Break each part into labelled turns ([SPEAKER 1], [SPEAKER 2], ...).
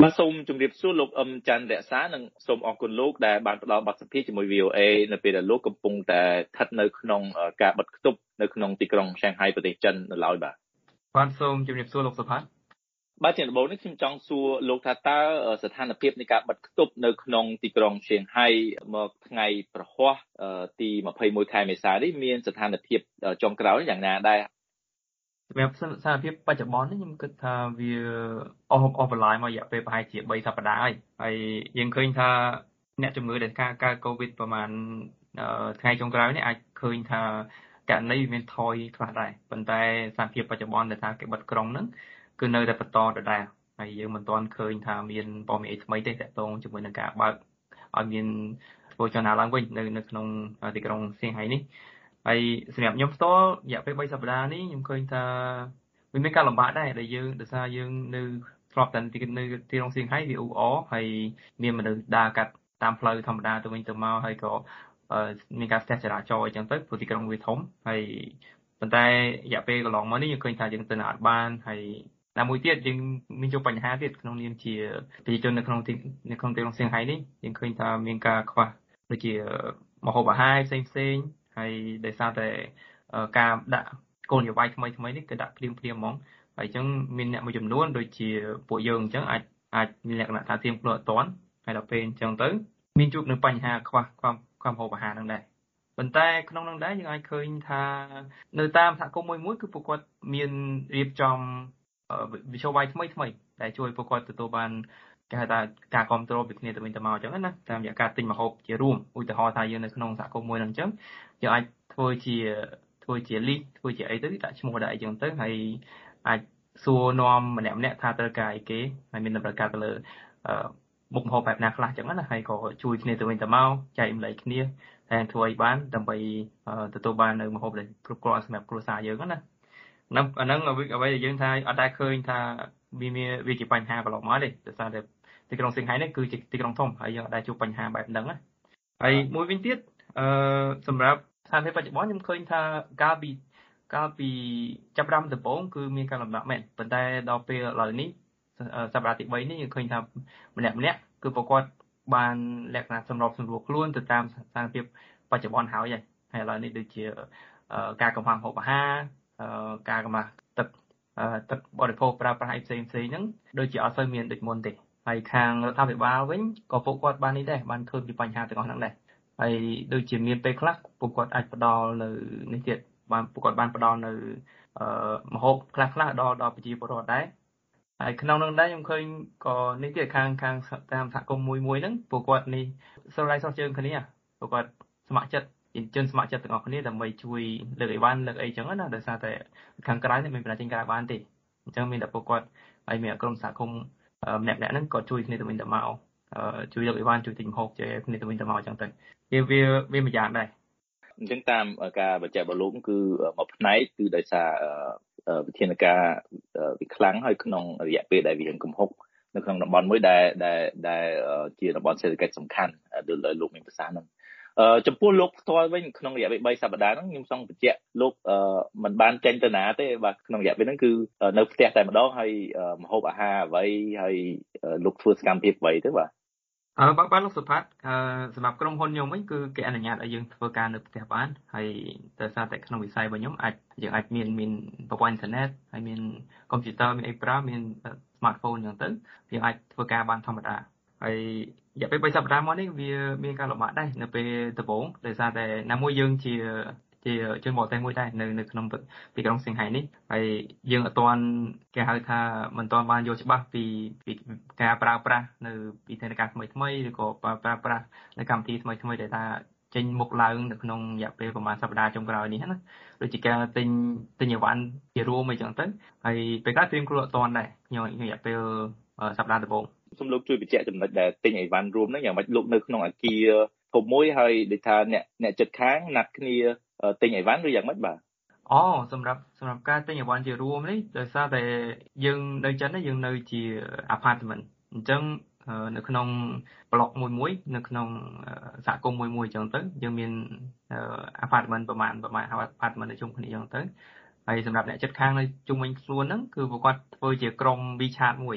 [SPEAKER 1] សូមជម្រាបសួរលោកច័ន្ទរក្សានិងសូមអរគុណលោកដែលបានផ្ដល់បទសម្ភាសន៍ជាមួយ VOA នៅពេលដែលលោកកំពុងតែស្ថិតនៅក្នុងការបិទគប់នៅក្នុងទីក្រុង Shanghai ប្រទេសចិននៅឡើយ
[SPEAKER 2] បាទសូមជម្រាបសួរលោកសុផាត
[SPEAKER 1] បាទជាដំបូងនេះខ្ញុំចង់សួរលោកថាតើស្ថានភាពនៃការបិទគប់នៅក្នុងទីក្រុង Shanghai មកថ្ងៃប្រហ័សទី21ខែមេសានេះមានស្ថានភាពចុងក្រោយយ៉ាងណាដែរ
[SPEAKER 2] សម្រាប់ស្ថានភាពបច្ចុប្បន្ននេះខ្ញុំគិតថាវាអស់បន្លាយមករយៈពេលប្រហែលជា3សប្តាហ៍ហើយយើងឃើញថាអ្នកជំងឺដែលកើត COVID ប្រហែលថ្ងៃចុងក្រោយនេះអាចឃើញថាករណីមានថយខ្លះដែរប៉ុន្តែស្ថានភាពបច្ចុប្បន្នដែលថាគេបិទក្រុងហ្នឹងគឺនៅតែបន្តដដែលហើយយើងមិនទាន់ឃើញថាមានព័ត៌មានអីថ្មីទេទាក់ទងជាមួយនឹងការបើកឲ្យមានធ្វើចលនាឡើងវិញនៅក្នុងទីក្រុងសៀងហៃនេះហើយសម្រាប់ខ្ញុំផ្ទាល់រយៈពេល3សប្តាហ៍នេះខ្ញុំឃើញថាវាមានការលំបាកដែរដែលយើងដោយសារយើងនៅធ្លាប់តែនៅទីក្រុងសៀងហៃវាអ៊ូអរហើយមានមនុស្សដើរកាត់តាមផ្លូវធម្មតាទៅវិញទៅមកហើយក៏មានការស្ទះចរាចរណ៍អញ្ចឹងទៅព្រោះទីក្រុងវាធំហើយប៉ុន្តែរយៈពេលកន្លងមកនេះយើងឃើញថាយើងទៅណាត់បានហើយតែមួយទៀតយើងមានជួបបញ្ហាទៀតក្នុងនាមជាប្រជាជននៅក្នុងទីក្រុងសៀងហៃនេះយើងឃើញថាមានការខ្វះដូចជាម្ហូបអាហារផ្សេងហើយដោយសារតែការដាក់គោលនយោបាយថ្មីនេះគឺដាក់ភ្លាមហ្មងហើយអញ្ចឹងមានអ្នកមួយចំនួនដូចជាពួកយើងអញ្ចឹងអាចមានលក្ខណៈថាទៀងខ្លួនអត់ទាន់ហើយដល់ពេលអញ្ចឹងទៅមានជួបនឹងបញ្ហាខ្វះម្ហូបអាហារហ្នឹងដែរប៉ុន្តែក្នុងនោះដែរយើងអាចឃើញថានៅតាមសហគមន៍មួយគឺពួកគាត់មានរៀបចំវិទ្យាវាយថ្មីដែលជួយពួកគាត់ទទួលបានគេហៅថាការគ្រប់គ្រងពីគ្នាទៅវិញទៅមកអញ្ចឹងណាតាមរយៈការទិញម្ហូបជារួមឧទាហរណ៍ថាយើងនៅក្នុងសហគមន៍មួយហ្នឹងអញ្ចឹងយើងអាចធ្វើជាលីសធ្វើជាអីទៅដាក់ឈ្មោះដាក់អីចឹងទៅហើយអាចសួរនាំម្នាក់ថាត្រូវការអីគេហើយមានតម្រូវការទៅលើមុខម្ហូបបែបណាខ្លះចឹងណាហើយក៏ជួយគ្នាទៅវិញទៅមកចែករំលែកគ្នាហើយធ្វើឲ្យបានដើម្បីទទួលបាននៅម្ហូបដែលគ្រប់គ្រាន់សម្រាប់គ្រួសារយើងណាអាហ្នឹងអ្វីដែលយើងថាអត់ដែលឃើញថាវាជាបញ្ហាកន្លងមកទេដោយសារតែទីក្រុងសៀងហៃនេះគឺជាទីក្រុងធំហើយយើងអត់ដែលជួបបញ្ហាបែបហ្នឹងណាហើយមួយវិញទៀតសម្រាប់ស្ថានភាពបច្ចុប្បន្នខ្ញុំឃើញថាកាលពីចាប់ផ្ដើមដំបូងគឺមានការលំបាកមែនប៉ុន្តែដល់ពេលឥឡូវនេះសប្តាហ៍ទី3នេះយើងឃើញថាម្នាក់គឺពួកគាត់បានលក្ខណៈសម្របសម្រួលខ្លួនទៅតាមស្ថានភាពបច្ចុប្បន្នហើយឥឡូវនេះដូចជាការកំហាំងហូបអាហារការកំហាំងទឹកបរិភោគប្រើប្រាស់ផ្សេងហ្នឹងដូចជាអត់សូវមានដូចមុនទេហើយខាងរដ្ឋាភិបាលវិញក៏ពួកគាត់បាននេះដែរបានឃើញពីបញ្ហាទាំងអស់ហ្នឹងដែរហើយដូចជាមានពេលខ្លះពួកគាត់អាចផ្ដល់នៅនេះទៀតពួកគាត់បានផ្ដល់នៅម្ហូបខ្លះដល់ប្រជាពលរដ្ឋដែរហើយក្នុងនោះដែរខ្ញុំឃើញក៏នេះទៀតខាងតាមសហគមន៍មួយហ្នឹងពួកគាត់នេះស្រឡាញ់សោះជើងគ្នាពួកគាត់ស្ម័គ្រចិត្តជនស្ម័គ្រចិត្តទាំងអស់គ្នាដើម្បីជួយលើកអីវ៉ាន់លើកអីចឹងណាដោយសារតែខាងក្រៅនេះមិនបានចេញក្រៅបានទេអញ្ចឹងមានតែពួកគាត់ហើយមានក្រុមសហគមន៍ម្នាក់ហ្នឹងក៏ជួយគ្នាទៅវិញទៅមកជួយលើកអីវ៉ាន់ជួយទិញម្ហូបជួយគ្នាទៅវិញទៅមកអញ្ចឹងទៅវាមួយយ៉ាងដែរ
[SPEAKER 1] អញ្ចឹងតាមការបញ្ជាក់របស់លោកគឺមួយផ្នែកគឺដោយសារវិធានការវាខ្លាំងហើយក្នុងរយៈពេលដែលវាកំហុកនៅក្នុងតំបន់មួយដែលជាតំបន់សេដ្ឋកិច្ចសំខាន់ដោយលោកមានប្រសាសន៍ហ្នឹងចំពោះលោកផ្ទាល់វិញក្នុងរយៈពេល3សប្តាហ៍ហ្នឹងខ្ញុំចង់បញ្ជាក់លោកមិនបានចេញទៅណាទេបាទក្នុងរយៈពេលហ្នឹងគឺនៅផ្ទះតែម្ដងហើយម្ហូបអាហារអ្វីហើយលោកធ្វើសកម្មភាពអ្វីទៅបាទ
[SPEAKER 2] បាទលោកសុផាតសម្រាប់ក្រុមហ៊ុនខ្ញុំវិញគឺគេអនុញ្ញាតឲ្យយើងធ្វើការនៅផ្ទះបានហើយដោយសារតែក្នុងវិស័យរបស់ខ្ញុំយើងអាចមានប្រព័ន្ធអ៊ីនធឺណិតហើយមានកុំព្យូទ័រមានអីប្រើមាន smartphone អញ្ចឹងទៅយើងអាចធ្វើការបានធម្មតាហើយរយៈពេល3សប្តាហ៍មកនេះវាមានការលំបាកដែរនៅពេលដំបូងដោយសារតែណាមួយយើងជាជនបរទេសមួយដែរនៅក្នុងទីក្រុងសៀងហៃនេះហើយយើងអត់ទាន់គេហៅថាមិនទាន់បានយល់ច្បាស់ពីការប្រើប្រាស់នៅវិធានការថ្មីឬក៏ប្រើប្រាស់នៅកម្មវិធីថ្មីដែលថាចេញមុខឡើងនៅក្នុងរយៈពេលប្រហែលសប្តាហ៍ចុងក្រោយនេះណាដូចជាការទិញអីវ៉ាន់ជារួមអីចឹងទៅហើយពេលខ្លះត្រៀមខ្លួនអត់ទាន់ដែរខ្ញុំរយៈពេលសប្តាហ៍ដំបូង
[SPEAKER 1] សូមលោកជួយបញ្ជាក់ចំណុចដែលទិញអីវ៉ាន់រួមហ្នឹងយ៉ាងម៉េចលោកនៅក្នុងអគារធំមួយហើយដូចថាអ្នកចិត្តខាងណាត់គ្នាទិញអីវ៉ាន់ឬយ៉ាងម៉េចបាទ
[SPEAKER 2] សម្រាប់ការទិញអីវ៉ាន់ជារួមនេះដោយសារតែយើងនៅចិននេះយើងនៅជា apartment អញ្ចឹងនៅក្នុងប្លុកមួយនៅក្នុងសហគមន៍មួយអញ្ចឹងទៅយើងមាន apartment ប្រហែល apartment នៅជុំគ្នាអញ្ចឹងទៅហើយសម្រាប់អ្នកចិត្តខាងនៅជុំវិញខ្លួនហ្នឹងគឺពួកគាត់ធ្វើជាក្រុម WeChat មួយ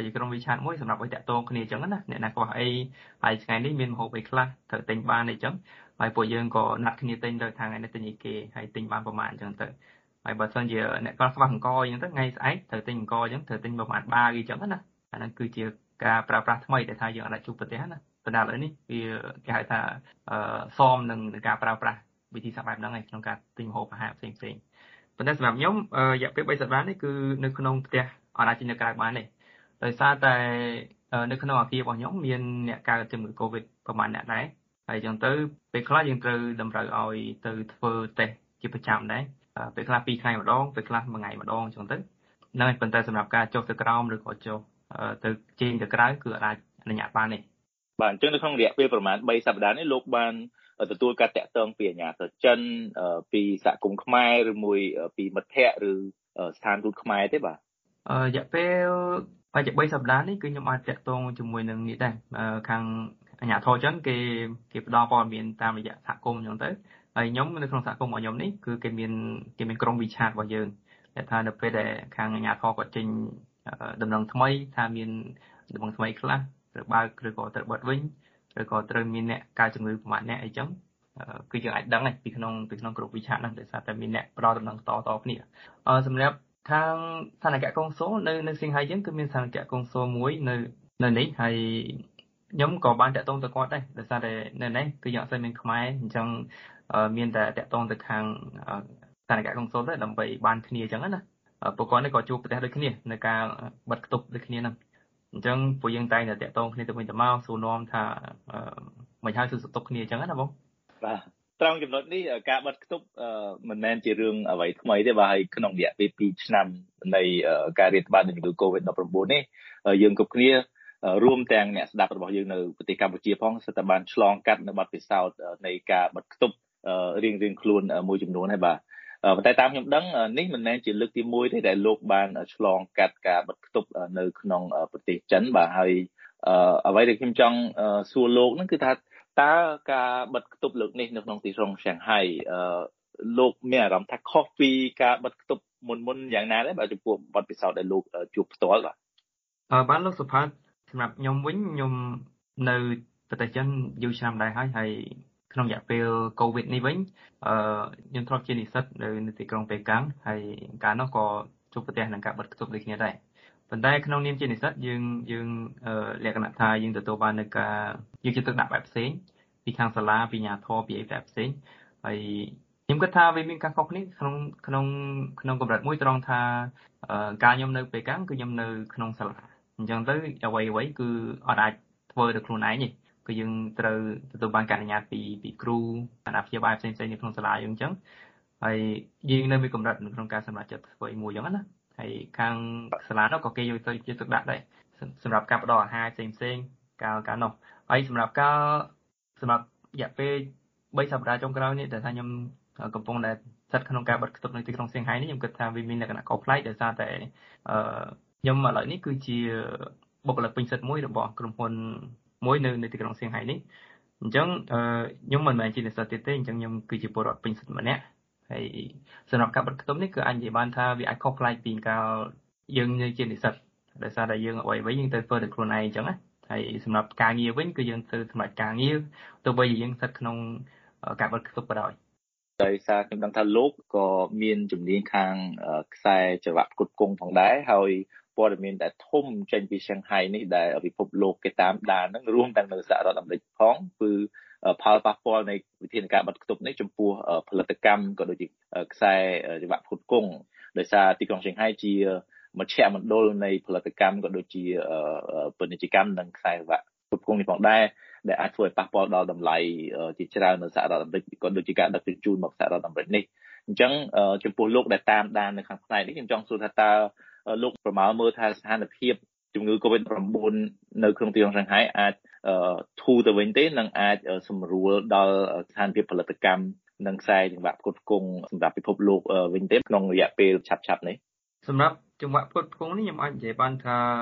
[SPEAKER 2] ជាក្រុមវិឆាតមួយសម្រាប់ឲ្យតាក់ទងគ្នាអញ្ចឹងណាអ្នកណាក៏អីហើយថ្ងៃនេះមានម្ហូបអីខ្លះត្រូវទិញបានអីចឹងហើយពួកយើងក៏ណាត់គ្នាទិញទៅថាថ្ងៃនេះទិញអីគេហើយទិញបានប្រមាណអញ្ចឹងទៅហើយបើសិនជាអ្នកគាត់ខ្វះអង្គអញ្ចឹងទៅថ្ងៃស្អែកត្រូវទិញអង្គអញ្ចឹងត្រូវទិញប្រមាណបាអីចឹងណាអាហ្នឹងគឺជាការប្រើប្រាស់ថ្មីដែលថាយើងអាចជួបប្រទេសណាប៉ុន្តែឥឡូវនេះវាគេហៅថាសមនឹងការប្រើប្រាស់វិធីសាស្ត្របែបហ្នឹងឯងក្នុងការទិញម្ហូបអាហារផ្សេងប៉ុន្តែសម្រាប់ខ្ញុំរយៈពេល3សប្តាហ៍នេះគឺនៅក្នុងផ្ទះអត់អាចចេញនៅក្រៅបានទេដោយសារតែនៅក្នុងអគាររបស់ខ្ញុំមានអ្នកកើតជំងឺ Covid ប្រហែលអ្នកដែរហើយអញ្ចឹងទៅពេលខ្លះយើងត្រូវតម្រូវឲ្យទៅធ្វើតេស្តជាប្រចាំដែរពេលខ្លះ2ថ្ងៃម្ដងពេលខ្លះ1ថ្ងៃម្ដងអញ្ចឹងទៅហ្នឹងហើយប៉ុន្តែសម្រាប់ការចុះទៅក្រោមឬក៏ចុះទៅចេញទៅក្រៅគឺអាចអនុញ្ញាតបានទេ
[SPEAKER 1] បាទអញ្ចឹងនៅក្នុងរយៈពេលប្រហែល3សប្តាហ៍នេះលោកបានទទួលការតាក់ទងពីអាជ្ញាធរចិនពីសហគមន៍ខ្មែរឬមួយពីមិត្តភ័ក្តិឬស្ថានទូតខ្មែរទេបាទ
[SPEAKER 2] រយៈពេល3សប្តាហ៍នេះគឺខ្ញុំអាចតាក់ទងជាមួយនឹងនេះដែរខាងអាជ្ញាធរចិនគេផ្ដល់ព័ត៌មានតាមរយៈសហគមន៍អញ្ចឹងទៅហើយខ្ញុំនៅក្នុងសហគមន៍របស់ខ្ញុំនេះគឺគេមានក្រុមវិឆាតរបស់យើងដែលថានៅពេលដែលខាងអាជ្ញាធរគាត់ចេញដំណឹងថ្មីថាមានដំណឹងថ្មីខ្លះត្រូវបើកឬក៏ត្រូវបិទវិញឬក៏ត្រូវមានអ្នកកើតជំងឺប្រមាណអ្នកអីចឹងគឺយើងអាចដឹងពីក្នុងក្រុមវិឆាតហ្នឹងដោយសារតែមានអ្នកផ្ដល់ដំណឹងតគ្នាសម្រាប់ខាងស្ថានភាពកុងស៊ុលនៅសៀងហៃយើងគឺមានស្ថានភាពកុងស៊ុលមួយនៅនេះហើយខ្ញុំក៏បានតាក់ទងទៅគាត់ដែរដោយសារតែនៅនេះគឺយើងអត់សូវមានខ្មែរអញ្ចឹងមានតែតាក់ទងទៅខាងស្ថានភាពកុងស៊ុលទៅដើម្បីបានគ្នាអញ្ចឹងណាពួកគាត់នេះក៏ជួបប្រទះដូចគ្នានៅការបិទគប់ដូចគ្នាហ្នឹងអញ្ចឹងពួកយើងតែងតែតាក់ទងគ្នាទៅវិញទៅមកសួរនាំថាមិនហើយសួរសុខទុក្ខគ្នាអញ្ចឹងណាបង
[SPEAKER 1] បាទត្រង់ចំណុចនេះការបិទគប់មិនមែនជារឿងអ្វីថ្មីទេបាទហើយក្នុងរយៈពេល2ឆ្នាំនៃការរាតត្បាតនៃជំងឺ Covid-19 នេះយើងគ្រប់គ្នារួមទាំងអ្នកស្ដាប់របស់យើងនៅប្រទេសកម្ពុជាផងសិតតែបានឆ្លងកាត់នៅបទពិសោធន៍នៃការបិទគប់រៀងខ្លួនមួយចំនួនហើយបាទប៉ុន្តែតាមខ្ញុំដឹងនេះមិនមែនជាលើកទី1ទេដែលលោកបានឆ្លងកាត់ការបិទគប់នៅក្នុងប្រទេសចិនបាទហើយអ្វីដែលខ្ញុំចង់សួរលោកហ្នឹងគឺថាតើការបិទគប់លើកនេះនៅក្នុងទីក្រុងសៀងហៃលោកមានអារម្មណ៍ថាខុសពីការបិទគប់មុនយ៉ាងណាដែរបើចំពោះបទពិសោធន៍ដែលលោកជួបផ្ទាល់បាទ
[SPEAKER 2] បានលោកសុផាតសម្រាប់ខ្ញុំវិញខ្ញុំនៅប្រទេសចិនយូរឆ្នាំដែរហើយក្នុងរយៈពេល COVID នេះវិញខ្ញុំធ្លាប់ជានិស្សិតនៅទីក្រុងប៉េកាំងហើយកាលនោះក៏ជួបប្រទះនឹងការបិទគប់ដូចគ្នាដែរប៉ុន្តែក្នុងនាមជានិស្សិតយើងលក្ខណៈថាយើងទទួលបាននៅការយកចិត្តទុកដាក់បែបផ្សេងពីខាងសាលាពីអាជ្ញាធរពីអីបែបផ្សេងហើយខ្ញុំគិតថាវាមានការខុសគ្នាក្នុងកម្រិតមួយត្រង់ថាការខ្ញុំនៅប៉េកាំងគឺខ្ញុំនៅក្នុងសាលាអញ្ចឹងទៅអ្វីគឺអត់អាចធ្វើដោយខ្លួនឯងទេគឺយើងត្រូវទទួលបានការអនុញ្ញាតពីគ្រូអាណាព្យាបាលផ្សេងៗនៅក្នុងសាលាយើងអញ្ចឹងហើយយើងនៅមានកម្រិតក្នុងការសម្រេចចិត្តធ្វើអីមួយអញ្ចឹងណាហើយខាងសាលានោះក៏គេយកទៅជាទឹកដាក់ដែរសម្រាប់ការផ្ដល់អាហារផ្សេងកាលនោះហើយសម្រាប់រយៈពេល3សប្តាហ៍ចុងក្រោយនេះដែលថាខ្ញុំកំពុងតែស្ថិតក្នុងការបិទគប់នៅទីក្រុងសៀងហៃនេះខ្ញុំគិតថាវាមានលក្ខណៈខុសប្លែកដោយសារតែខ្ញុំឥឡូវនេះគឺជាបុគ្គលិកពេញសិទ្ធិមួយរបស់ក្រុមហ៊ុនមួយនៅទីក្រុងសៀងហៃនេះអញ្ចឹងខ្ញុំមិនមែនជានិស្សិតទេអញ្ចឹងខ្ញុំគឺជាពលរដ្ឋពេញសិទ្ធិម្នាក់ហើយសម្រាប់ការបិទគប់នេះគឺអាចនិយាយបានថាវាអាចខុសប្លែកពីកាលយើងជានិស្សិតដោយសារតែយើងអ្វីយើងទៅធ្វើដោយខ្លួនឯងអញ្ចឹងណាហើយសម្រាប់ការងារវិញគឺយើងទៅសម្រាប់ការងារទោះបីជាយើងស្ថិតក្នុងការបិទគប់ក៏ដោយ
[SPEAKER 1] ដោយសារខ្ញុំដឹងថាលោកក៏មានជំនាញខាងខ្សែចង្វាក់ផ្គត់ផ្គង់ផងដែរហើយព័ត៌មានដែលធំចេញពីសៀងហៃនេះដែលពិភពលោកគេតាមដានហ្នឹងរួមទាំងនៅសហរដ្ឋអាមេរិកផងគឺផលប៉ះពាល់នៃវិធានការបិទគប់នេះចំពោះផលិតកម្មក៏ដូចជាខ្សែចង្វាក់ផ្គត់ផ្គង់ដោយសារទីក្រុងសៀងហៃជាមជ្ឈមណ្ឌលនៃផលិតកម្មក៏ដូចជាពាណិជ្ជកម្មនិងខ្សែចង្វាក់ផ្គត់ផ្គង់នេះផងដែរដែលអាចធ្វើឲ្យប៉ះពាល់ដល់តម្លៃជាច្រើននៅសហរដ្ឋអាមេរិកក៏ដូចជាការដឹកជញ្ជូនមកសហរដ្ឋអាមេរិកនេះអញ្ចឹងចំពោះលោកដែលតាមដាននៅខាងផ្នែកនេះខ្ញុំចង់សួរថាតើលោកប្រមាលមើលថាស្ថានភាពជំងឺ COVID-19 នៅក្នុងទីក្រុងសៀងហៃអាចធូរទៅវិញទេនិងអាចសម្រួលដល់ស្ថានភាពផលិតកម្មនិងខ្សែចង្វាក់ផ្គត់ផ្គង់សម្រាប់ពិភពលោកវិញទេក្នុងរយៈពេលឆាប់ៗនេះ
[SPEAKER 2] សម្រាប់ចង្វាក់ផ្គត់ផ្គង់នេះខ្ញុំអាចនិយាយបានថា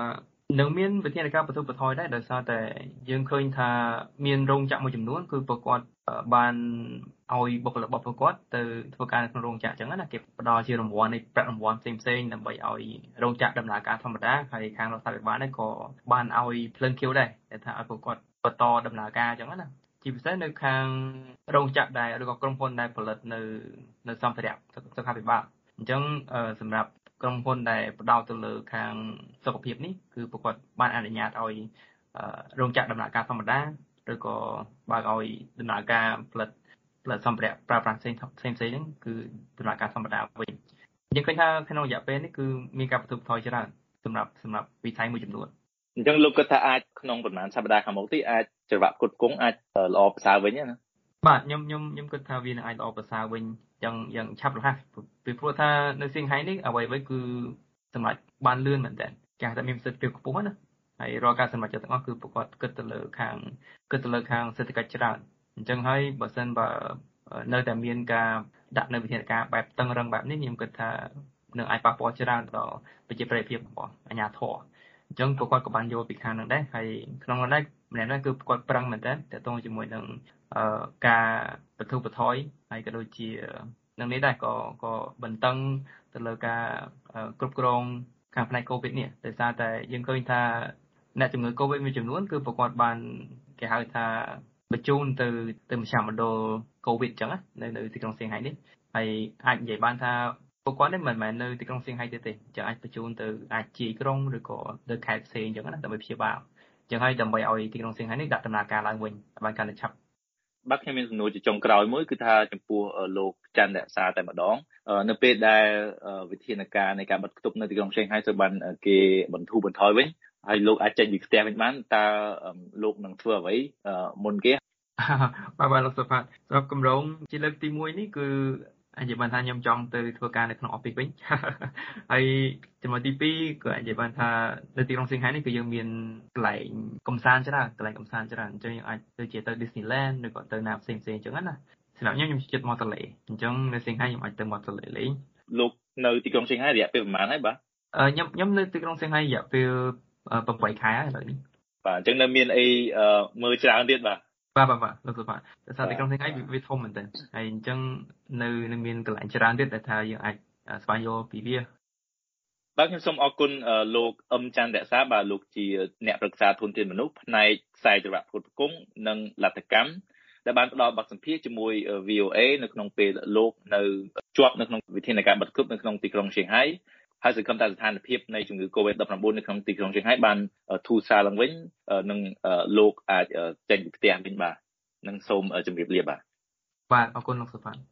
[SPEAKER 2] នឹងមានវិធានការបន្ទប់បន្ថយដែរដោយសារតែយើងឃើញថាមានរោងចក្រមួយចំនួនគឺពួកគាត់បានឲ្យបុគ្គលិករបស់ពួកគាត់ទៅធ្វើការនៅក្នុងរោងចក្រអញ្ចឹងណាគេផ្ដល់ជារង្វាន់នៃប្រាក់រង្វាន់ផ្សេងៗដើម្បីឲ្យរោងចក្រដំណើរការធម្មតាហើយខាងរដ្ឋាភិបាលនេះក៏បានឲ្យភ្លើងខៀវដែរដែលថាឲ្យពួកគាត់បន្តដំណើរការអញ្ចឹងណាជាពិសេសនៅខាងរោងចក្រដែរឬក៏ក្រុមហ៊ុនដែលផលិតនៅសម្ភារៈសុខាភិបាលអញ្ចឹងសម្រាប់ក្រុមហ៊ុនដែលផ្ដោតទៅលើខាងសុខភាពនេះគឺពួកគាត់បានអនុញ្ញាតឲ្យរោងចក្រដំណើរការធម្មតាឬក៏បើកឲ្យដំណើរការផលិតសម្ភារៈប្រើប្រាស់ផ្សេងហ្នឹងគឺដំណើរការធម្មតាវិញយើងឃើញថាក្នុងរយៈពេលនេះគឺមានការបន្ទប់បន្ថយច្រើនសម្រាប់វិស័យមួយចំនួន
[SPEAKER 1] អញ្ចឹងលោកគិតថាអាចក្នុងប្រហែលសប្តាហ៍ខាងមុខនេះអាចចង្វាក់ផ្គត់ផ្គង់អាចល្អប្រសើរវិញណា
[SPEAKER 2] បាទខ្ញុំគិតថាវានឹងអាចល្អប្រសើរវិញយ៉ាងឆាប់រហ័សពីព្រោះថានៅសៀងហៃនេះអ្វីៗគឺសម្រាប់បានលឿនមែនតើគេហៅថាមានប្រសិទ្ធភាពខ្ពស់ណាហើយរាល់ការសម្រេចចិត្តទាំងអស់គឺពួកគាត់គិតទៅលើខាងសេដ្ឋកិច្ចច្រើនអញ្ចឹងហើយបើសិនបើនៅតែមានការដាក់នៅវិធានការបែបតឹងរឹងបែបនេះខ្ញុំគិតថានឹងអាចប៉ះពាល់ច្រើនដល់ប្រជាប្រិយភាពរបស់អាជ្ញាធរអញ្ចឹងពួកគាត់ក៏បានយល់ពីខាងហ្នឹងដែរហើយក្នុងនោះដែរម្នាក់ហ្នឹងគឺគាត់ប្រឹងមែនតើតទៅជាមួយនឹងការបន្ធូរបន្ថយហើយក៏ដូចជានឹងនេះដែរក៏បន្តឹងទៅលើការគ្រប់គ្រងខាងផ្នែក COVID នេះដោយសារតែយើងឃើញថាអ្នកជំងឺ COVID មួយចំនួនគឺពួកគាត់បានគេហៅថាបញ្ជូនទៅមជ្ឈមណ្ឌល COVID អញ្ចឹងនៅទីក្រុងសៀងហៃនេះហើយអាចនិយាយបានថាពួកគាត់នេះមិនមែននៅទីក្រុងសៀងហៃទេអញ្ចឹងអាចបញ្ជូនទៅអាចជាយក្រុងឬក៏ទៅខេត្តផ្សេងអញ្ចឹងណាដើម្បីព្យាបាលអញ្ចឹងហើយដើម្បីឲ្យទីក្រុងសៀងហៃនេះដាក់ដំណើរការឡើងវិញបានកាន់តែឆាប់
[SPEAKER 1] បាទខ្ញុំមានសំណួរជាចុងក្រោយមួយគឺថាចំពោះលោកច័ន្ទរក្សាតែម្ដងនៅពេលដែលវិធានការនៃការបិទគប់នៅទីក្រុងសៀងហៃត្រូវបានគេបន្ធូរបន្ថយវិញហើយលោកអាចចេញពីផ្ទះវិញបានតើលោកនឹងធ្វើអ្វីមុនគេ
[SPEAKER 2] បាទលោកសុផាតសម្រាប់គម្រោងជាលើកទី1នេះគឺអាចនិយាយបានថាខ្ញុំចង់ទៅធ្វើការនៅក្នុង office វិញហើយចំណុចទី2ក៏អាចនិយាយបានថានៅទីក្រុងសៀងហៃនេះគឺយើងមានកន្លែងកំសាន្តច្រើនអញ្ចឹងយើងអាចទៅជាទៅ Disneyland ឬក៏ទៅណាផ្សេងអញ្ចឹងណាសម្រាប់ខ្ញុំជិតមកទន្លេអញ្ចឹងនៅសៀងហៃខ្ញុំអាចទៅមកទន្លេលេង
[SPEAKER 1] លោកនៅទីក្រុងសៀងហៃរយៈពេលប្រហែលហើយបាទ
[SPEAKER 2] ខ្ញុំនៅទីក្រុងសៀងហៃរយៈពេល8ខែហើយឥឡូវនេះ
[SPEAKER 1] បាទអញ្ចឹងនៅមានអីមើលច្រើនទៀតបាទ
[SPEAKER 2] បាទលោកសុផាតដោយសារទីក្រុងសៀងហៃវាធំមែនទែនហើយអញ្ចឹងនៅមានកន្លែងច្រើនទៀតដែលថាយើងអាចស្វែងយល់ពីវា
[SPEAKER 1] បាទខ្ញុំសូមអរគុណលោកអឹមច័ន្ទរក្សាបាទលោកជាអ្នកប្រឹក្សាធនធានមនុស្សផ្នែកខ្សែចង្វាក់ផ្គត់ផ្គង់និងលទ្ធកម្មដែលបានផ្ដល់បទសម្ភាសន៍ជាមួយ VOA នៅក្នុងពេលលោកនៅជាប់នៅក្នុងវិធានការបិទគប់នៅក្នុងទីក្រុងសៀងហៃហើយសង្ឃឹមថាស្ថានភាពនៃជំងឺ COVID-19 នៅក្នុងទីក្រុងសៀងហៃបានធូរស្រាលឡើងវិញនិងលោកអាចចេញពីផ្ទះវិញបាទនិងសូមជម្រាបលាបាទ
[SPEAKER 2] អរគុណលោកសុផាត